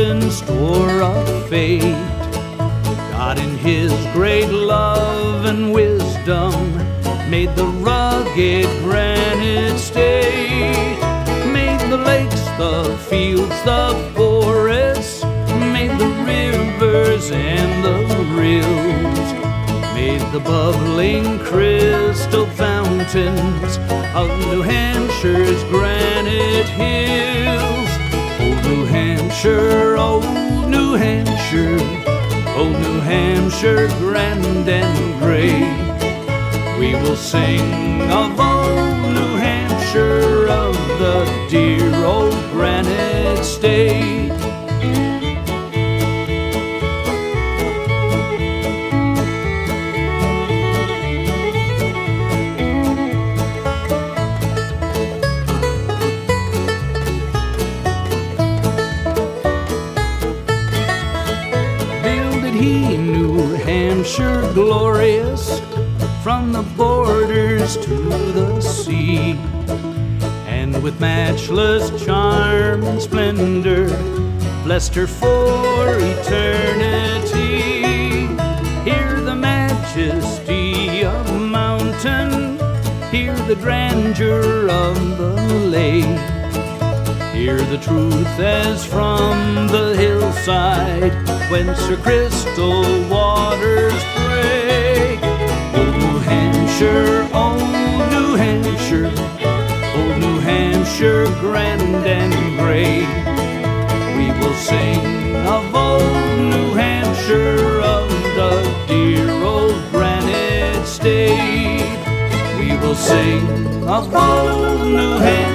golden store of fate. God in his great love and wisdom made the rugged granite state, made the lakes, the fields, the forests, made the rivers and the rills, made the bubbling crystal fountains of New Hampshire's granite hills. Old New Hampshire, old New Hampshire, old New Hampshire, grand and great. We will sing of old New Hampshire, of the dear old granite state. Builded he New Hampshire glorious, from the borders to the sea, and with matchless charm and splendor blessed her for eternity. Hear the majesty of mountain, hear the grandeur of the lake, hear the truth as from the hillside whence her crystal waters break. Old New Hampshire, old New Hampshire, old New Hampshire, grand and great. We will sing of old New Hampshire, of the dear old granite state. We will sing of old New Hampshire,